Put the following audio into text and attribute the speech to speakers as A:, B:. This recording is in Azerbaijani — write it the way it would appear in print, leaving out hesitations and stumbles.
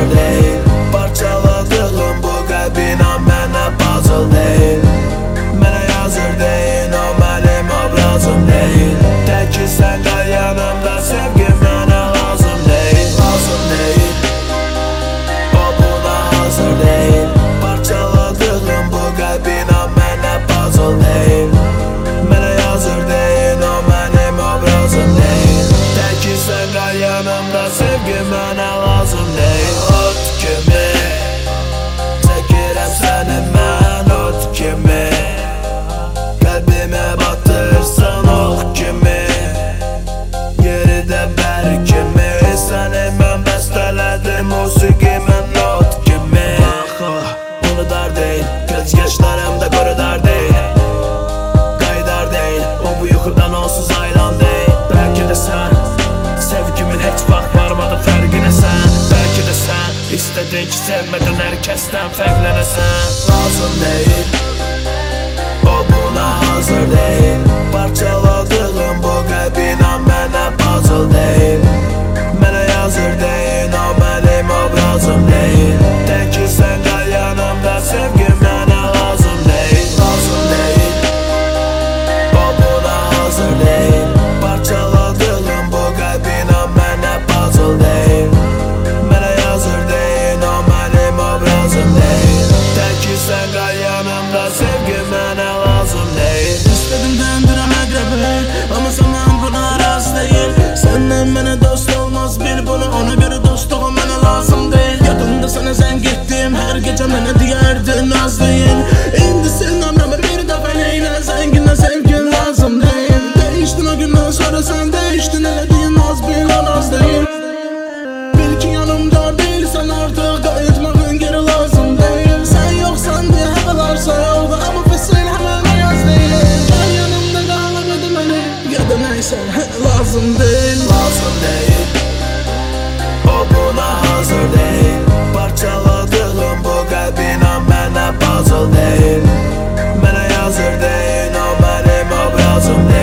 A: hazır değil. Parçaladığım bu qəlbinə mənə puzzle değil. Mənə yazır değil, o mənim obrazım değil. Tək ki sən qal yanımda, sevgim mənə lazım değil. Lazım değil, o buna hazır değil. Parçaladığım bu qəlbinə mənə puzzle değil. Mənə yazır değil, o mənim obrazım değil. Tək ki sən qal yanımda, sevgim mənə lazım değil. Ot kimi çəkirəm səni mən, ot kimi qəlbimə batırsan ox kimi. Yeridə bər kimi səni mən bəstələdim, musiqi mən not kimi. Axı bunu dar deyil, göz yaşlarımda qurudar deyil. Qaydar deyil, o bu yuxudan onsuz ayılan deyil. Bəlkə də sən sevgimin heç vaxt varmadı fərqinə sən. Bəlkə də sən istədin ki sevmədən hər kəsdən fərqlənəsən. Lazım deyil, o buna hazır değil. Parçaladığım bu qəlbinə mənə puzzle değil. Mənə yazır değil, o mənim obrazım değil. Tək ki sən qal yanımda, sevgim mənə lazım değil. Lazım değil, o buna hazır değil. Parçaladığım bu qəlbinə mənə puzzle değil. Mənə yazır değil, o mənim obrazım değil. Tək ki sən qal yanımda, sevgim mənə lazım değil.
B: İstedim döndürəm əqrəbi, amma zaman buna razı deyil. Səndən mənə dost olmaz, bil bunu, ona görə dostluğum mənə lazım deyil. Yadımda sənə zəng etdim, hər gecə mənə deyərdin az deyil. İndi sən ömrümə bir dəfə neylə, zənginlə sevgin lazım deyil. Değişdin o gündən sonra sən değişdin, elədiyin az bil, o az deyil. Bil ki yanımda değilsən artıq, qayıtmağın geri lazım deyil. Sən yoxsan deyə havalar soyuldu, amma fəsil həmən yaz deyil. Gəl yanımda qalamadı məni, ya da neysə lazım deyil.
A: Lazım değil, o buna hazır değil. Parçaladığım bu qəlbinə mənə puzzle değil. Mənə yazır değil, o mənim obrazım değil.